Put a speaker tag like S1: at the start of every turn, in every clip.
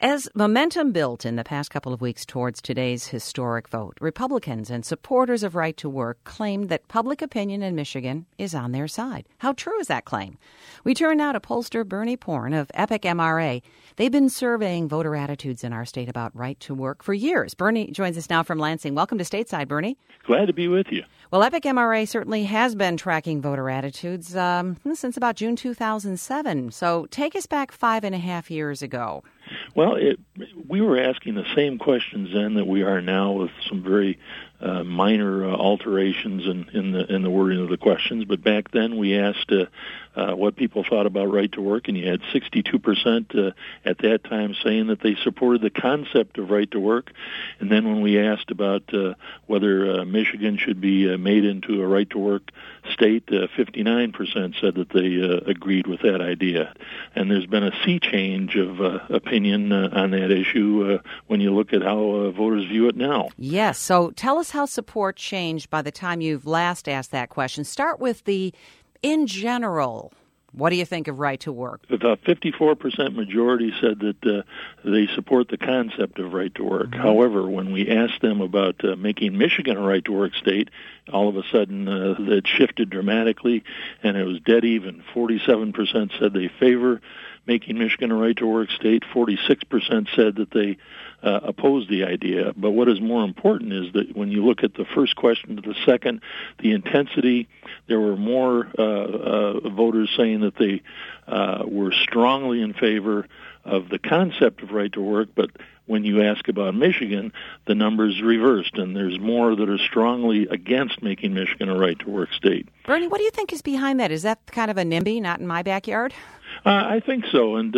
S1: As momentum built in the past couple of weeks towards today's historic vote, Republicans and supporters of right to work claimed that public opinion in Michigan is on their side. How true is that claim? We turn now to pollster Bernie Porn of Epic MRA. They've been surveying voter attitudes in our state about right to work for years. Bernie joins us now from Lansing. Welcome to Stateside, Bernie.
S2: Glad to be with you.
S1: Well, Epic MRA certainly has been tracking voter attitudes since about June 2007. So take us back 5.5 years ago.
S2: Well, we were asking the same questions then that we are now, with some very minor alterations in the wording of the questions. But back then, we asked what people thought about right to work, and you had 62% at that time saying that they supported the concept of right to work. And then when we asked about whether Michigan should be made into a right to work state, 59% said that they agreed with that idea. And there's been a sea change of opinion on that issue when you look at how voters view it now.
S1: Yes. So tell us how support changed by the time you've last asked that question. Start with in general, what do you think of right to work?
S2: About 54% majority said that they support the concept of right to work. Mm-hmm. However, when we asked them about making Michigan a right to work state, all of a sudden it shifted dramatically, and it was dead even. 47% said they favor making Michigan a right to work state. 46% said that they oppose the idea. But what is more important is that when you look at the first question to the second, the intensity, there were more voters saying that they were strongly in favor of the concept of right to work, but when you ask about Michigan, the numbers reversed, and there's more that are strongly against making Michigan a right to work state.
S1: Bernie, what do you think is behind that? Is that kind of a NIMBY, not in my backyard?
S2: I think so, and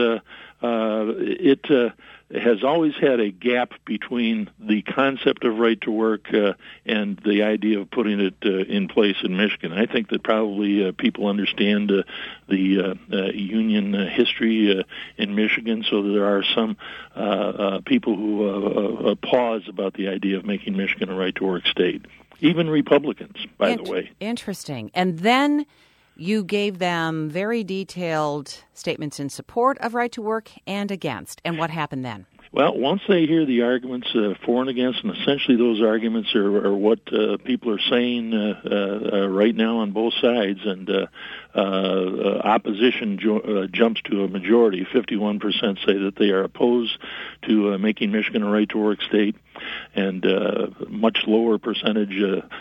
S2: it has always had a gap between the concept of right to work and the idea of putting it in place in Michigan. I think that probably people understand the union history in Michigan, so that there are some people who pause about the idea of making Michigan a right to work state. Even Republicans, by the way.
S1: Interesting. And then you gave them very detailed statements in support of right to work and against. And what happened then?
S2: Well, once they hear the arguments for and against, and essentially those arguments are what people are saying right now on both sides, and opposition jumps to a majority. 51% say that they are opposed to making Michigan a right-to-work state, and much lower percentage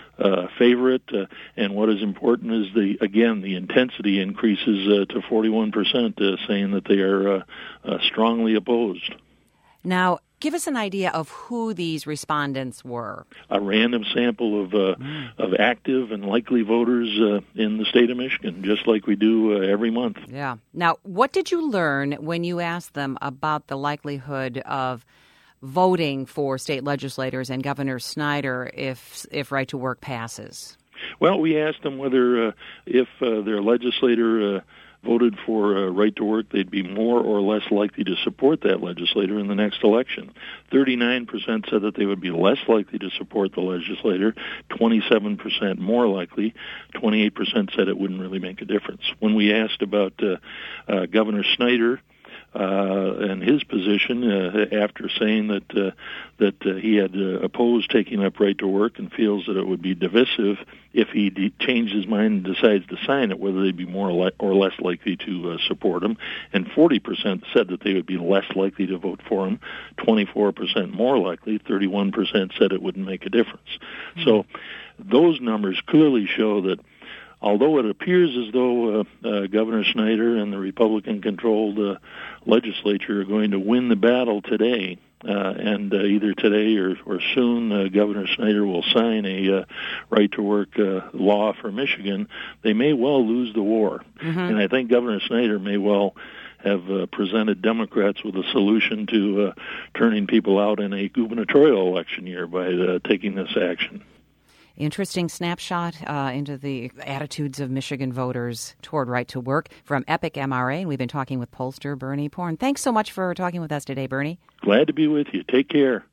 S2: favor it. And what is important is, the intensity increases to 41%, saying that they are strongly opposed.
S1: Now, give us an idea of who these respondents were.
S2: A random sample of active and likely voters in the state of Michigan, just like we do every month.
S1: Yeah. Now, what did you learn when you asked them about the likelihood of voting for state legislators and Governor Snyder if right to work passes?
S2: Well, we asked them whether if their legislator voted for right to work, they'd be more or less likely to support that legislator in the next election. 39% said that they would be less likely to support the legislator, 27% more likely, 28% said it wouldn't really make a difference. When we asked about Governor Snyder and his position after saying that he had opposed taking up right to work and feels that it would be divisive if he changed his mind and decides to sign it, whether they'd be more or less likely to support him. And 40% said that they would be less likely to vote for him, 24% more likely, 31% said it wouldn't make a difference. Mm-hmm. So those numbers clearly show that although it appears as though Governor Snyder and the Republican-controlled legislature are going to win the battle today, and either today or soon Governor Snyder will sign a right-to-work law for Michigan, they may well lose the war. Mm-hmm. And I think Governor Snyder may well have presented Democrats with a solution to turning people out in a gubernatorial election year by taking this action.
S1: Interesting snapshot into the attitudes of Michigan voters toward right to work from Epic MRA. And we've been talking with pollster Bernie Porn. Thanks so much for talking with us today, Bernie.
S2: Glad to be with you. Take care.